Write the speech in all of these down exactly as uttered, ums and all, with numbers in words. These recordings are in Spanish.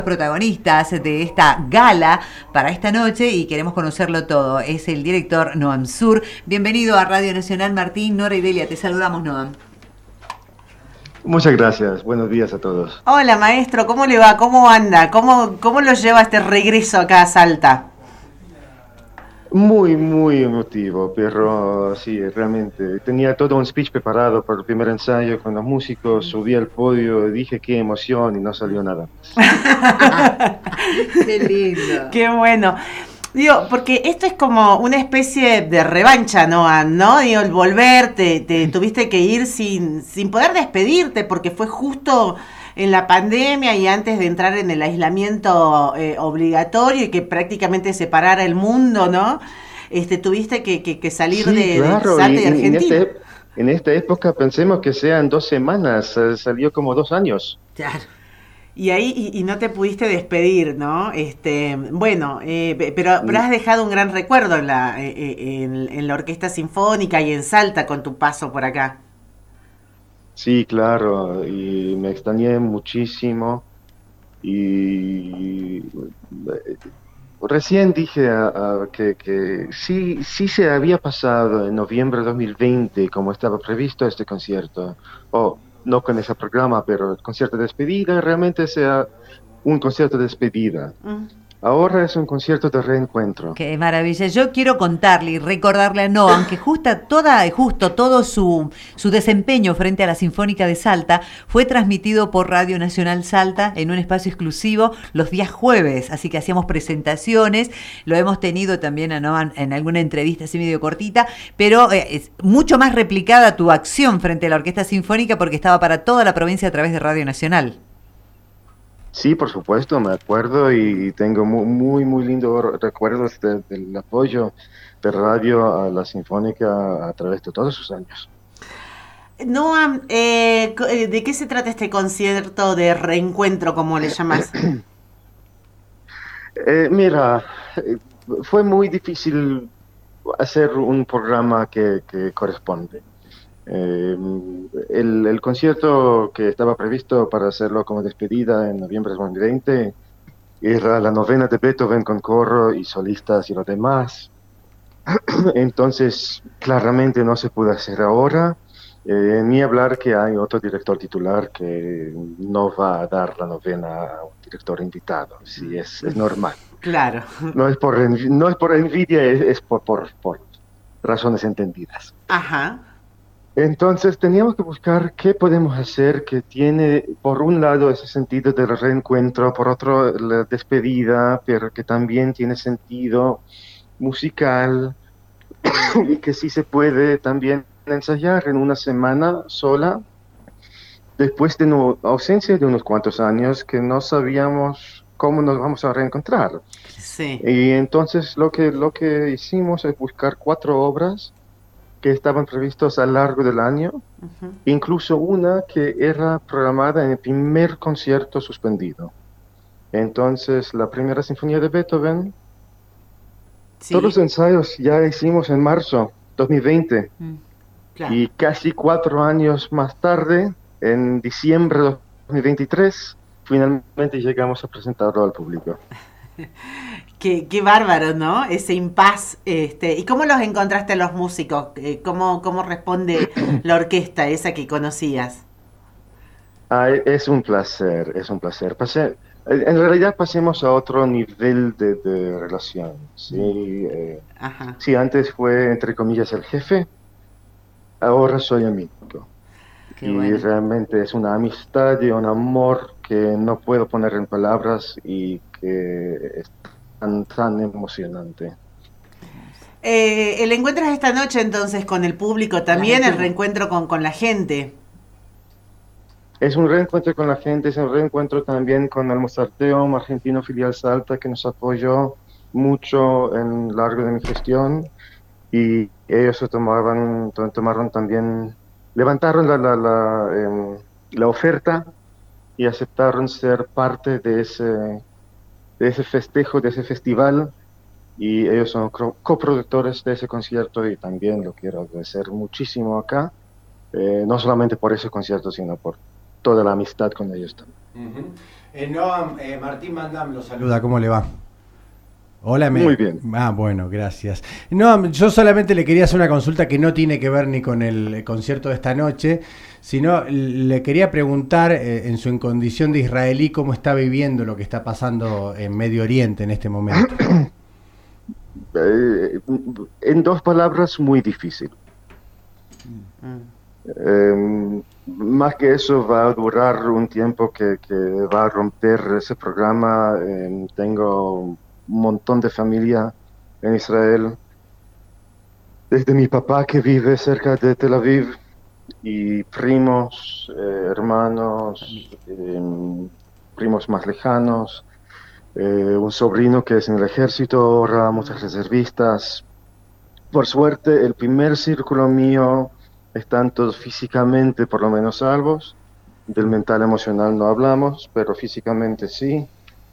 Protagonistas de esta gala para esta noche y queremos conocerlo todo. Es el director Noam Sur. Bienvenido a Radio Nacional. Martín, Nora y Delia, te saludamos, Noam. Muchas gracias, buenos días a todos. Hola maestro, ¿cómo le va? ¿Cómo anda? ¿Cómo, cómo lo lleva este regreso acá a Salta? Muy, muy emotivo, pero sí, realmente tenía todo un speech preparado para el primer ensayo con los músicos, subí al podio, dije qué emoción y no salió nada más. Qué lindo. Qué bueno. Digo, porque esto es como una especie de revancha, ¿no? ¿No? Digo, el volver, te, te tuviste que ir sin, sin poder despedirte porque fue justo en la pandemia y antes de entrar en el aislamiento eh, obligatorio y que prácticamente separara el mundo, ¿no? Este, tuviste que, que, que salir sí, de, claro. de Salta y, y Argentina. En esta, en esta época pensemos que sean dos semanas, salió como dos años. Claro. Y ahí y, y no te pudiste despedir, ¿no? Este, bueno, eh, pero, pero has dejado un gran recuerdo en la, eh, en, en la Orquesta Sinfónica y en Salta con tu paso por acá. Sí, claro, y me extrañé muchísimo y recién dije a, a, que, que sí, sí se había pasado en noviembre de dos mil veinte como estaba previsto este concierto, o no con ese programa, pero el concierto de despedida realmente sea un concierto de despedida. Mm. Ahora es un concierto de reencuentro. Qué maravilla. Yo quiero contarle y recordarle a Noam que justa toda, justo todo su, su desempeño frente a la Sinfónica de Salta fue transmitido por Radio Nacional Salta en un espacio exclusivo los días jueves. Así que hacíamos presentaciones, lo hemos tenido también a Noam en alguna entrevista así medio cortita, pero eh, es mucho más replicada tu acción frente a la Orquesta Sinfónica porque estaba para toda la provincia a través de Radio Nacional. Sí, por supuesto, me acuerdo y tengo muy, muy, muy lindos recuerdos de, del apoyo de radio a la Sinfónica a través de todos sus años. Noam, eh, ¿de qué se trata este concierto de reencuentro, como le llamas? eh, mira, fue muy difícil hacer un programa que, que corresponde. Eh, el, el concierto que estaba previsto para hacerlo como despedida en noviembre de dos mil veinte era la novena de Beethoven con coro y solistas y lo demás. Entonces, claramente no se pudo hacer ahora, eh, ni hablar que hay otro director titular que no va a dar la novena a un director invitado. Sí, es, es normal. Claro. No es por, no es por envidia, es, es por, por, por razones entendidas. Ajá. Entonces teníamos que buscar qué podemos hacer que tiene, por un lado, ese sentido del reencuentro, por otro, la despedida, pero que también tiene sentido musical y que sí se puede también ensayar en una semana sola, después de una ausencia de unos cuantos años que no sabíamos cómo nos vamos a reencontrar. Sí. Y entonces lo que, lo que hicimos es buscar cuatro obras que estaban previstos a lo largo del año, uh-huh. Incluso una que era programada en el primer concierto suspendido. Entonces, la primera sinfonía de Beethoven, sí. Todos los ensayos ya hicimos en marzo dos mil veinte, mm, claro. Y casi cuatro años más tarde, en diciembre de dos mil veintitrés, finalmente llegamos a presentarlo al público. Qué, qué bárbaro, ¿no? Ese impas. Este, ¿y cómo los encontraste a los músicos? ¿Cómo, cómo responde la orquesta esa que conocías? Ah, es un placer, es un placer. Pasé, en realidad pasemos a otro nivel de, de relación. ¿Sí? Eh, Ajá. Sí, antes fue, entre comillas, el jefe, ahora soy amigo. Qué y bueno. Realmente es una amistad y un amor que no puedo poner en palabras y que es tan, tan emocionante. Eh, el encuentro es esta noche entonces con el público también, el reencuentro con, con la gente. Es un reencuentro con la gente, es un reencuentro también con el Mozarteum Argentino Filial Salta, que nos apoyó mucho en lo largo de mi gestión, y ellos se tomaban, tomaron también, levantaron la, la, la, eh, la oferta y aceptaron ser parte de ese, de ese festejo, de ese festival, y ellos son coproductores de ese concierto y también lo quiero agradecer muchísimo acá, eh, no solamente por ese concierto, sino por toda la amistad con ellos también. Uh-huh. Eh, Noam, eh, Martín Mandam lo saluda, ¿cómo le va? Hola, me... Muy bien. Ah, bueno, gracias. No, yo solamente le quería hacer una consulta que no tiene que ver ni con el concierto de esta noche, sino le quería preguntar eh, en su condición de israelí cómo está viviendo lo que está pasando en Medio Oriente en este momento. Eh, en dos palabras, muy difícil. Eh, más que eso, va a durar un tiempo que, que va a romper ese programa. Eh, tengo un montón de familia en Israel, desde mi papá que vive cerca de Tel Aviv, y primos, eh, hermanos, eh, primos más lejanos, eh, un sobrino que es en el ejército ahora, muchas reservistas. Por suerte, el primer círculo mío están todos físicamente por lo menos salvos. Del mental emocional no hablamos, pero físicamente sí.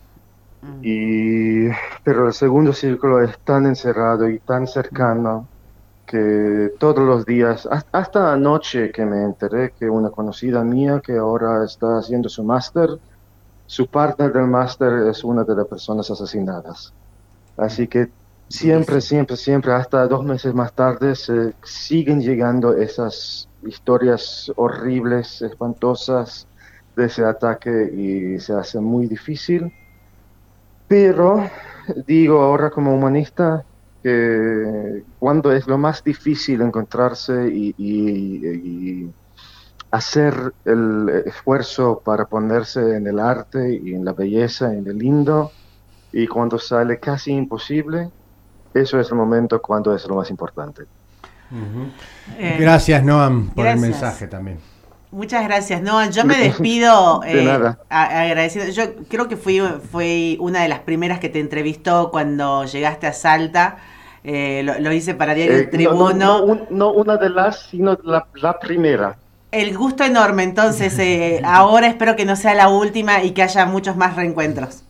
Y, pero el segundo círculo es tan encerrado y tan cercano que todos los días, hasta anoche que me enteré que una conocida mía que ahora está haciendo su máster, su partner del máster es una de las personas asesinadas. Así que siempre, siempre, siempre, hasta dos meses más tarde, se siguen llegando esas historias horribles, espantosas de ese ataque y se hace muy difícil. Pero digo ahora como humanista que cuando es lo más difícil encontrarse y, y, y hacer el esfuerzo para ponerse en el arte y en la belleza, en el lindo, y cuando sale casi imposible, eso es el momento cuando es lo más importante. Uh-huh. eh, gracias, Noam, por gracias. el mensaje también. Muchas gracias, Noam. Yo me despido de eh, nada. agradeciendo. Yo creo que fui, fui una de las primeras que te entrevistó cuando llegaste a Salta. Eh, lo, lo hice para Diario eh, El Tribuno. No, no, no, un, no una de las, sino la, la primera. El gusto enorme, entonces eh, ahora espero que no sea la última y que haya muchos más reencuentros.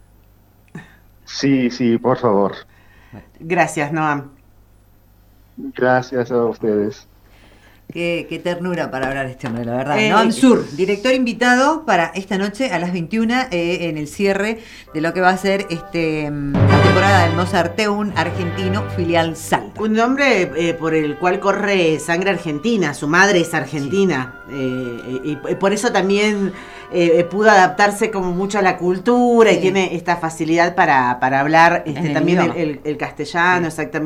Sí, sí, por favor. Gracias, Noam. Gracias a ustedes. Qué, qué ternura para hablar este hombre, la verdad. Eh, Noam Sur, director invitado para esta noche a las veintiuna eh, en el cierre de lo que va a ser este la temporada del Mozarteum argentino filial Salta. Un nombre eh, por el cual corre sangre argentina, su madre es argentina, sí. eh, y, y por eso también eh, pudo adaptarse como mucho a la cultura, sí. Y tiene esta facilidad para, para hablar este, también el, el, el castellano, sí. Exactamente.